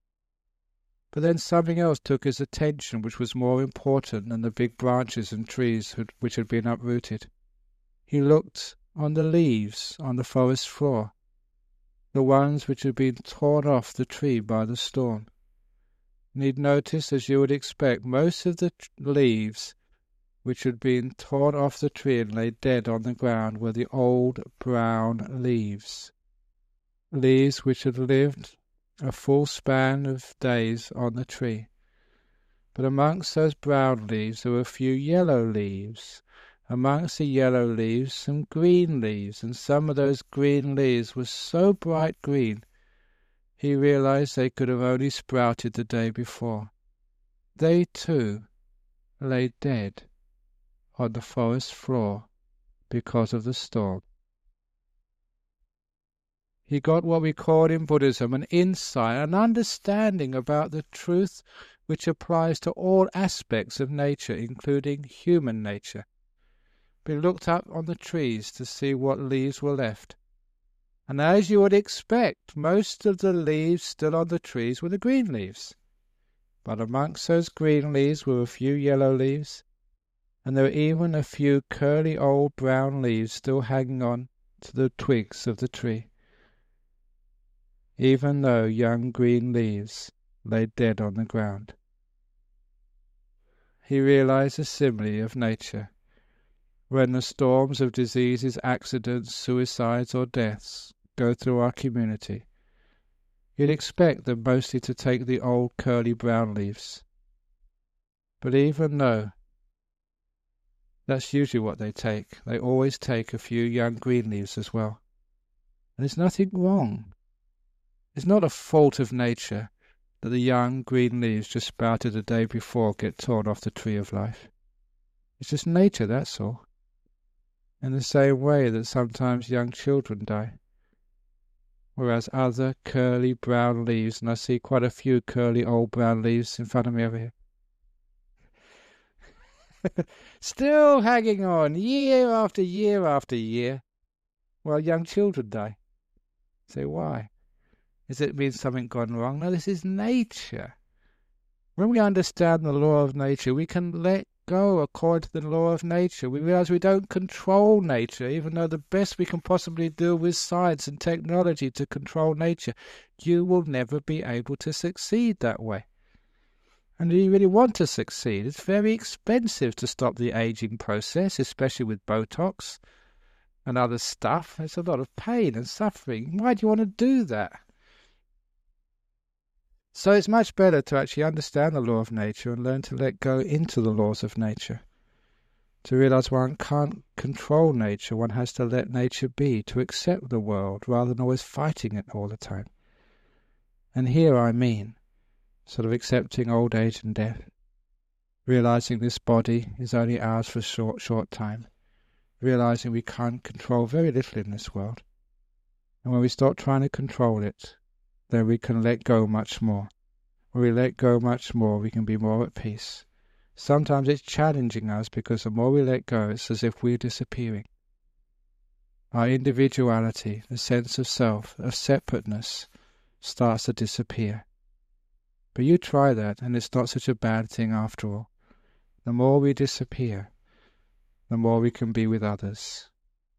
But then something else took his attention, which was more important than the big branches and trees which had been uprooted. He looked on the leaves on the forest floor, the ones which had been torn off the tree by the storm. And he'd noticed, as you would expect, most of the leaves which had been torn off the tree and lay dead on the ground were the old brown leaves. Leaves which had lived a full span of days on the tree. But amongst those brown leaves there were a few yellow leaves. Amongst the yellow leaves some green leaves, and some of those green leaves were so bright green he realized they could have only sprouted the day before. They too lay dead on the forest floor because of the storm. He got what we call in Buddhism an insight, an understanding about the truth which applies to all aspects of nature, including human nature. He looked up on the trees to see what leaves were left, And as you would expect, most of the leaves still on the trees were the green leaves. But amongst those green leaves were a few yellow leaves, and there were even a few curly old brown leaves still hanging on to the twigs of the tree, even though young green leaves lay dead on the ground. He realized the simile of nature. When the storms of diseases, accidents, suicides, or deaths go through our community, you'd expect them mostly to take the old curly brown leaves. But even though that's usually what they take, they always take a few young green leaves as well. And there's nothing wrong. It's not a fault of nature that the young green leaves just sprouted the day before get torn off the tree of life. It's just nature, that's all. In the same way that sometimes young children die, whereas other curly brown leaves, and I see quite a few curly old brown leaves in front of me over here, still hanging on year after year after year, while young children die. Say, why? Does it mean something gone wrong? No, this is nature. When we understand the law of nature, we can let go according to the law of nature. We realize we don't control nature, even though the best we can possibly do with science and technology to control nature. You will never be able to succeed that way. And do you really want to succeed? It's very expensive to stop the aging process, especially with Botox and other stuff. There's a lot of pain and suffering. Why do you want to do that? So it's much better to actually understand the law of nature and learn to let go into the laws of nature. To realize one can't control nature, one has to let nature be, to accept the world rather than always fighting it all the time. And here I mean sort of accepting old age and death, realizing this body is only ours for a short, short time, realizing we can't control very little in this world. And when we stop trying to control it, then we can let go much more. When we let go much more, we can be more at peace. Sometimes it's challenging us because the more we let go, it's as if we're disappearing. Our individuality, the sense of self, of separateness, starts to disappear. But you try that, and it's not such a bad thing after all. The more we disappear, the more we can be with others.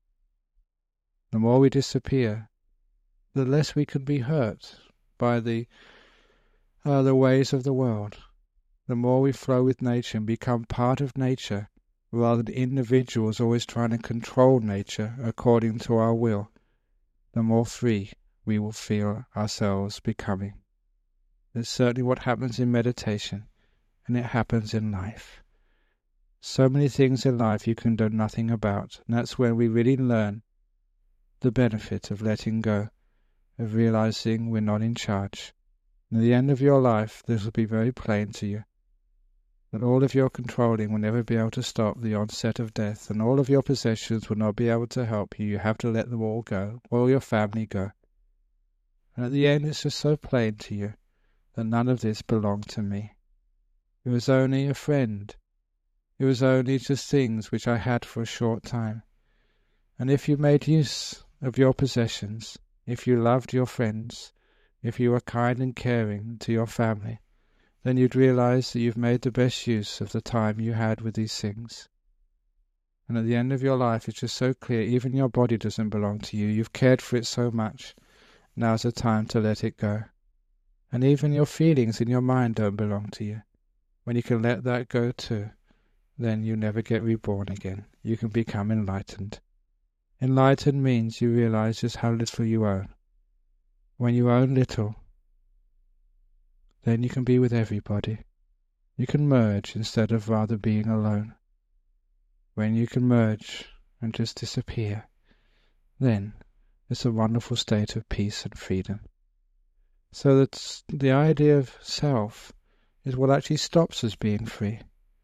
The more we disappear, the less we can be hurt by the uh, the ways of the world. The more we flow with nature and become part of nature, rather than individuals always trying to control nature according to our will, the more free we will feel ourselves becoming. It's certainly what happens in meditation, and it happens in life. So many things in life you can do nothing about, and that's when we really learn the benefit of letting go, of realizing we're not in charge. And at the end of your life, this will be very plain to you, that all of your controlling will never be able to stop the onset of death, and all of your possessions will not be able to help you. You have to let them all go, all your family go. And at the end, it's just so plain to you that none of this belonged to me. It was only a friend. It was only just things which I had for a short time. And if you made use of your possessions, if you loved your friends, if you were kind and caring to your family, then you'd realize that you've made the best use of the time you had with these things. And at the end of your life, it's just so clear, even your body doesn't belong to you. You've cared for it so much. Now's the time to let it go. And even your feelings in your mind don't belong to you. When you can let that go too, then you never get reborn again. You can become enlightened. Enlightened means you realize just how little you own. When you own little, then you can be with everybody. You can merge instead of rather being alone. When you can merge and just disappear, then it's a wonderful state of peace and freedom. So that's the idea of self is what actually stops us being free.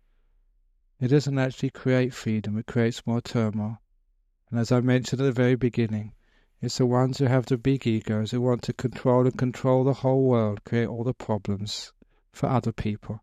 It doesn't actually create freedom, it creates more turmoil. And as I mentioned at the very beginning, it's the ones who have the big egos who want to control and control the whole world, create all the problems for other people.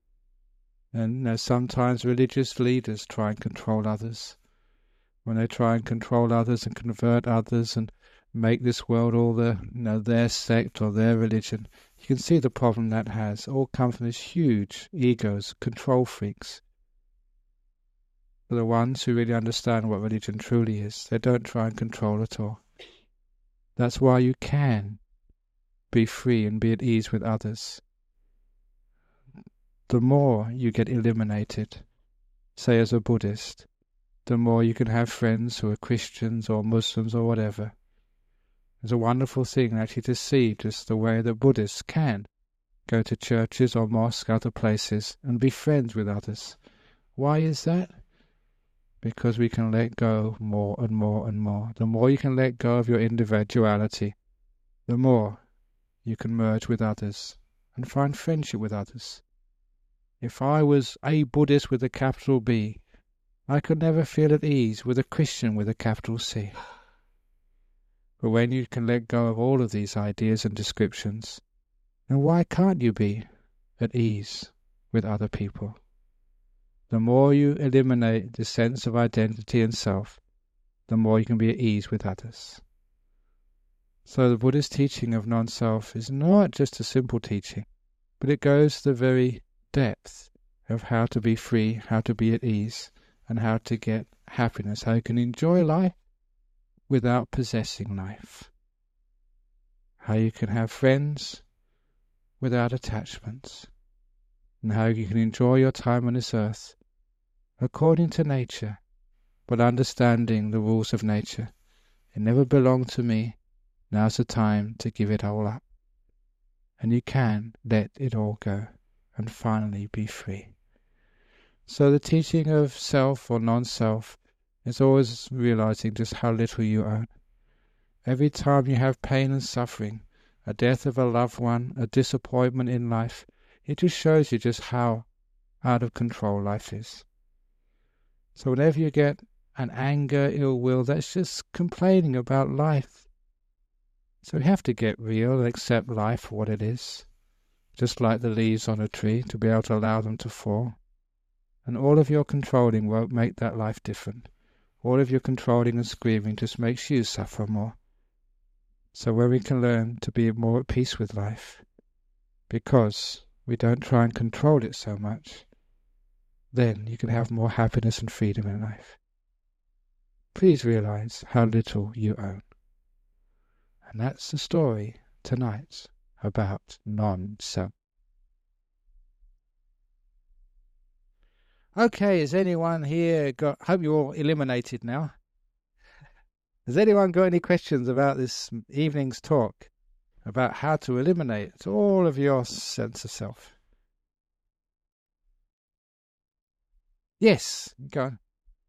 And you know, sometimes religious leaders try and control others. When they try and control others and convert others and make this world all the, you know, their sect or their religion. You can see the problem that has. All come from these huge egos, control freaks. For the ones who really understand what religion truly is, they don't try and control at all. That's why you can be free and be at ease with others. The more you get eliminated, say as a Buddhist, the more you can have friends who are Christians or Muslims or whatever. It's a wonderful thing actually to see just the way that Buddhists can go to churches or mosques, other places, and be friends with others. Why is that? Because we can let go more and more and more. The more you can let go of your individuality, the more you can merge with others and find friendship with others. If I was a Buddhist with a capital B, I could never feel at ease with a Christian with a capital C. But when you can let go of all of these ideas and descriptions, then why can't you be at ease with other people? The more you eliminate the sense of identity and self, the more you can be at ease with others. So the Buddhist teaching of non-self is not just a simple teaching, but it goes to the very depth of how to be free, how to be at ease, and how to get happiness, how you can enjoy life without possessing life, how you can have friends without attachments, and how you can enjoy your time on this earth according to nature, but understanding the rules of nature. It never belonged to me. Now's the time to give it all up. And you can let it all go and finally be free. So the teaching of self or non-self is always realizing just how little you own. Every time you have pain and suffering, a death of a loved one, a disappointment in life, it just shows you just how out of control life is. So whenever you get an anger, ill will, that's just complaining about life. So we have to get real and accept life for what it is, just like the leaves on a tree, to be able to allow them to fall. And all of your controlling won't make that life different. All of your controlling and screaming just makes you suffer more. So when we can learn to be more at peace with life, because we don't try and control it so much, then you can have more happiness and freedom in life. Please realize how little you own. And that's the story tonight about non-self. Okay, has anyone here got, hope you're all eliminated now. Has anyone got any questions about this evening's talk, about how to eliminate all of your sense of self? Yes, go on.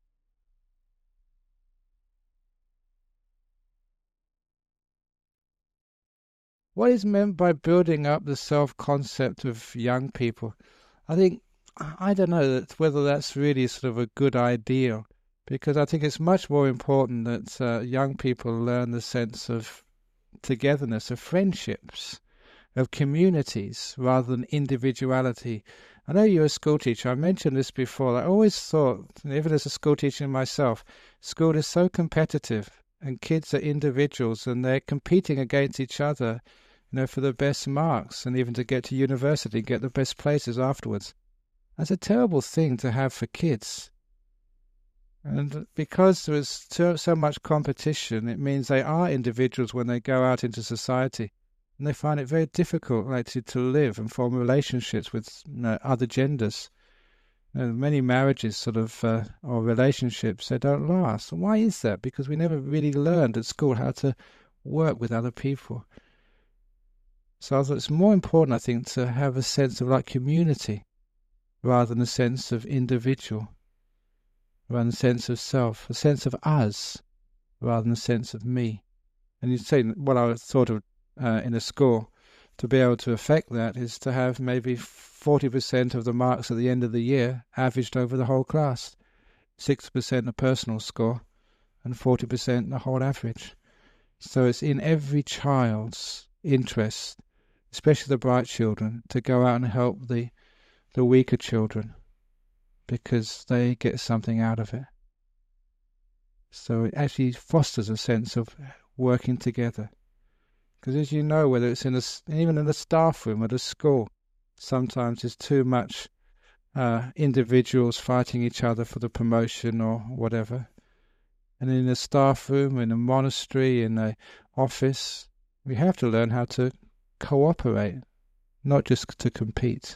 What is meant by building up the self-concept of young people? I think, I don't know that whether that's really sort of a good ideal, because I think it's much more important that uh, young people learn the sense of togetherness, of friendships, of communities, rather than individuality. I know you're a school teacher. I mentioned this before. I always thought, even as a school teacher myself, school is so competitive, and kids are individuals, and they're competing against each other, you know, for the best marks, and even to get to university, get the best places afterwards. That's a terrible thing to have for kids. And because there is so, so much competition, it means they are individuals when they go out into society. And they find it very difficult actually to live and form relationships with, you know, other genders. You know, many marriages sort of, uh, or relationships, they don't last. And why is that? Because we never really learned at school how to work with other people. So I thought it's more important, I think, to have a sense of like community rather than a sense of individual, rather than a sense of self, a sense of us rather than a sense of me. And you'd say what I thought of uh, in a school, to be able to affect that is to have maybe forty percent of the marks at the end of the year averaged over the whole class, sixty percent a personal score, and forty percent the whole average. So it's in every child's interest, especially the bright children, to go out and help the, the weaker children, because they get something out of it. So it actually fosters a sense of working together. Because as you know, whether it's in a, even in the staff room at a school, sometimes there's too much uh, individuals fighting each other for the promotion or whatever. And in a staff room, in a monastery, in an office, we have to learn how to cooperate, not just to compete.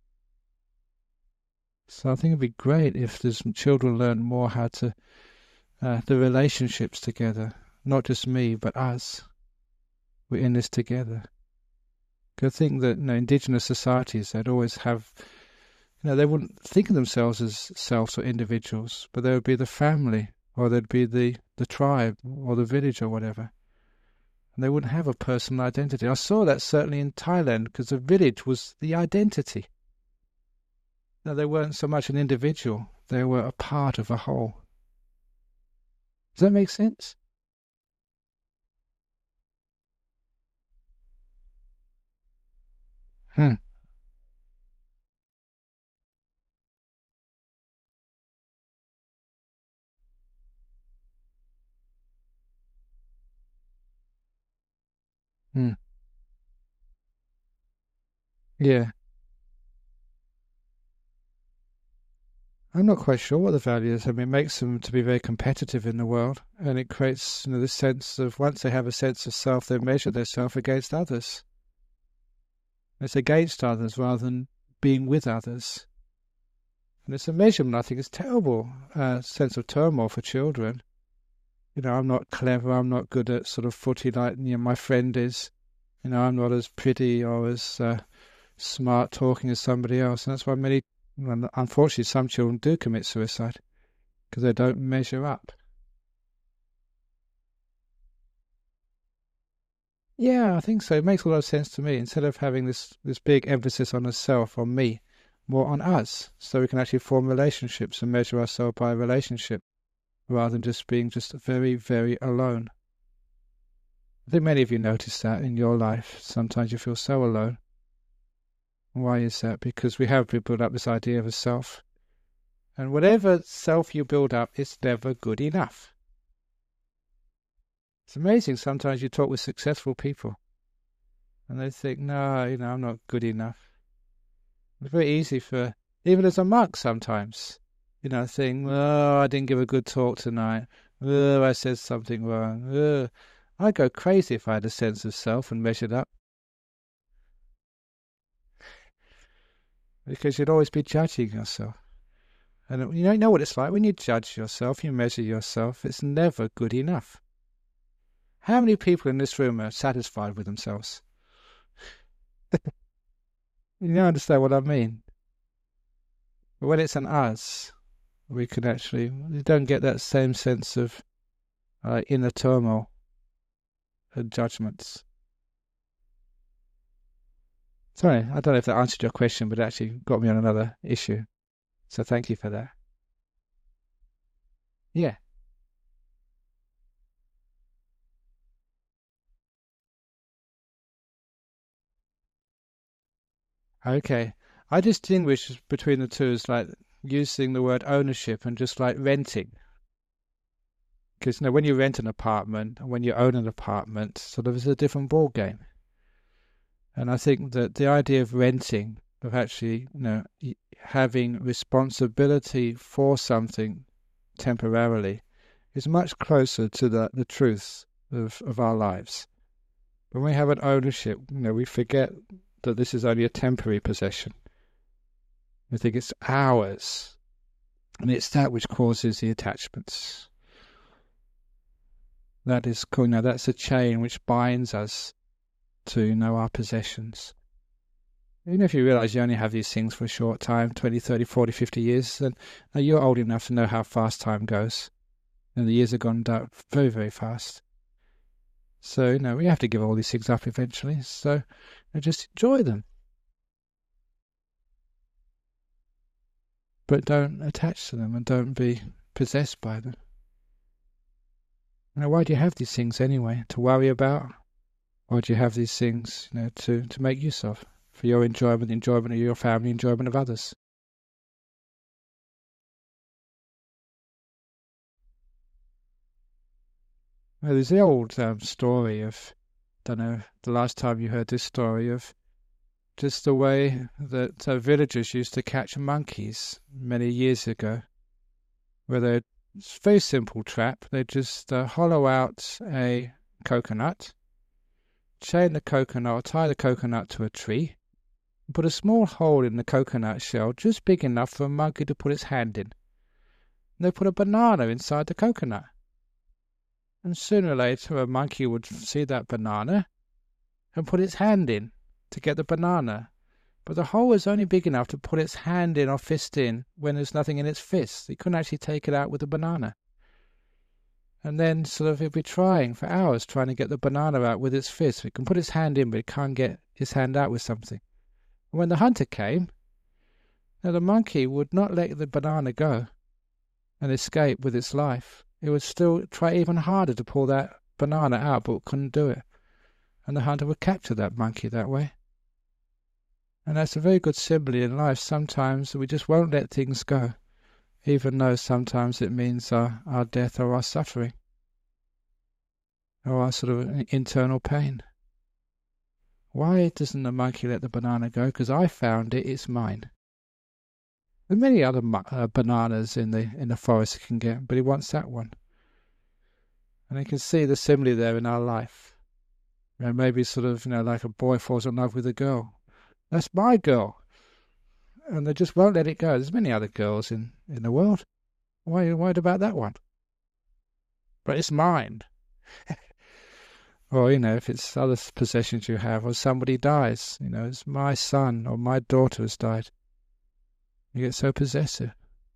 So I think it'd be great if the children learn more how to, uh, the relationships together, not just me, but us. We're in this together. Because I think that, you know, indigenous societies, they'd always have, you know, they wouldn't think of themselves as selves or individuals, but there would be the family, or there'd be the, the tribe, or the village, or whatever. And they wouldn't have a personal identity. I saw that certainly in Thailand, because the village was the identity. No, they weren't so much an individual, they were a part of a whole. Does that make sense? Hmm. Hmm. Yeah. I'm not quite sure what the value is. I mean, it makes them to be very competitive in the world, and it creates, you know, this sense of once they have a sense of self, they measure themselves against others. It's against others rather than being with others. And it's a measurement, I think, it's terrible uh, sense of turmoil for children. You know, I'm not clever, I'm not good at sort of footy like, you know, my friend is. You know, I'm not as pretty or as uh, smart talking as somebody else. And that's why many, well, unfortunately, some children do commit suicide because they don't measure up. Yeah, I think so. It makes a lot of sense to me. Instead of having this this big emphasis on the self, on me, more on us, so we can actually form relationships and measure ourselves by a relationship rather than just being just very, very alone. I think many of you notice that in your life. Sometimes you feel so alone. Why is that? Because we have built up this idea of a self. And whatever self you build up is never good enough. It's amazing. Sometimes you talk with successful people and they think, no, you know, I'm not good enough. It's very easy for, even as a monk sometimes, you know, think, oh, I didn't give a good talk tonight. Oh, I said something wrong. Oh. I'd go crazy if I had a sense of self and measured up. Because you'd always be judging yourself. And you don't know what it's like when you judge yourself, you measure yourself, it's never good enough. How many people in this room are satisfied with themselves? You don't understand what I mean. But when it's an us, we can actually, we don't get that same sense of uh, inner turmoil and judgments. Sorry, I don't know if that answered your question, but it actually got me on another issue. So thank you for that. Yeah. Okay. I distinguish between the two as like using the word ownership and just like renting. Because you know, when you rent an apartment and when you own an apartment, sort of is a different ball game. And I think that the idea of renting, of actually, you know, having responsibility for something temporarily, is much closer to the the truth of of our lives. When we have an ownership, you know, we forget that this is only a temporary possession. We think it's ours, and it's that which causes the attachments. That is, you know, that's a chain which binds us to, you know, our possessions. Even if you realize you only have these things for a short time, twenty, thirty, forty, fifty years, then you're old enough to know how fast time goes. And the years have gone down very, very fast. So, you know, we have to give all these things up eventually. So, you know, just enjoy them. But don't attach to them and don't be possessed by them. You know, why do you have these things anyway? To worry about? Or do you have these things, you know, to, to make use of? For your enjoyment, the enjoyment of your family, enjoyment of others. Well, there's the old um, story of, don't know, the last time you heard this story of just the way that uh, villagers used to catch monkeys many years ago, where they, it's a very simple trap. They just uh, hollow out a coconut, chain the coconut, or tie the coconut to a tree, and put a small hole in the coconut shell just big enough for a monkey to put its hand in. And they put a banana inside the coconut. And sooner or later a monkey would see that banana and put its hand in to get the banana. But the hole was only big enough to put its hand in or fist in when there's nothing in its fist. It couldn't actually take it out with the banana. And then sort of it'd be trying for hours trying to get the banana out with its fist. It can put its hand in, but it can't get his hand out with something. And when the hunter came, now the monkey would not let the banana go and escape with its life. It would still try even harder to pull that banana out, but couldn't do it. And the hunter would capture that monkey that way. And that's a very good symbol in life. Sometimes we just won't let things go, even though sometimes it means our, our death or our suffering, or our sort of internal pain. Why doesn't the monkey let the banana go? Because I found it, it's mine. There are many other uh, bananas in the in the forest he can get, but he wants that one. And you can see the simile there in our life. You know, maybe sort of, you know, like a boy falls in love with a girl. That's my girl. And they just won't let it go. There's many other girls in, in the world. Why are you worried about that one? But it's mine. Or, you know, if it's other possessions you have, or somebody dies, you know, it's my son or my daughter has died. You get so possessive.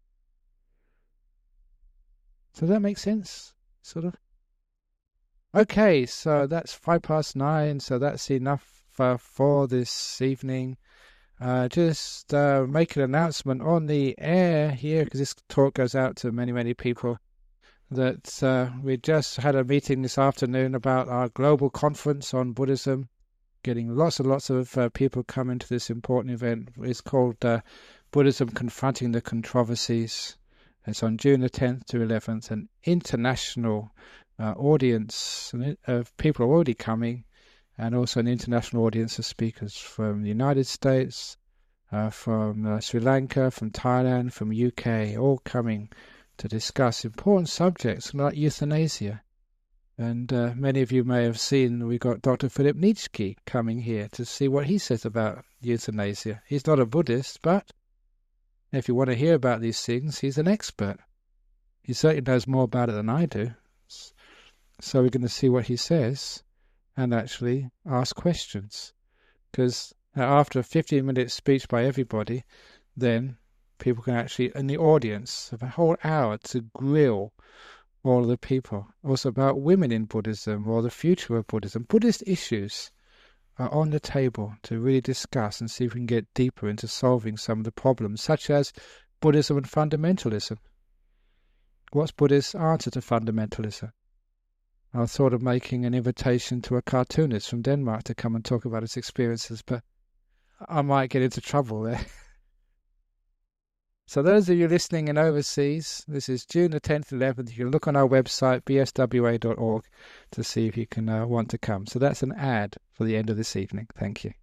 So that makes sense, sort of. Okay, so that's five past nine, so that's enough uh, for this evening. Uh, just uh, make an announcement on the air here, because this talk goes out to many, many people, that uh, we just had a meeting this afternoon about our global conference on Buddhism, getting lots and lots of uh, people coming to this important event. It's called uh, Buddhism Confronting the Controversies. It's on June the tenth to eleventh, an international uh, audience of people are already coming, and also an international audience of speakers from the United States, uh, from uh, Sri Lanka, from Thailand, from U K, all coming to discuss important subjects like euthanasia. And uh, many of you may have seen we've got Doctor Philip Nietzsche coming here to see what he says about euthanasia. He's not a Buddhist, but if you want to hear about these things, he's an expert. He certainly knows more about it than I do. So we're going to see what he says and actually ask questions. Because after a fifteen minute speech by everybody, then people can actually, in the audience, have a whole hour to grill all of the people. Also about women in Buddhism or the future of Buddhism. Buddhist issues are on the table to really discuss and see if we can get deeper into solving some of the problems, such as Buddhism and fundamentalism. What's Buddhist answer to fundamentalism? I thought of making an invitation to a cartoonist from Denmark to come and talk about his experiences, but I might get into trouble there. So those of you listening in overseas, this is June the tenth and eleventh. You can look on our website, b s w a dot org, to see if you can uh, want to come. So that's an ad for the end of this evening. Thank you.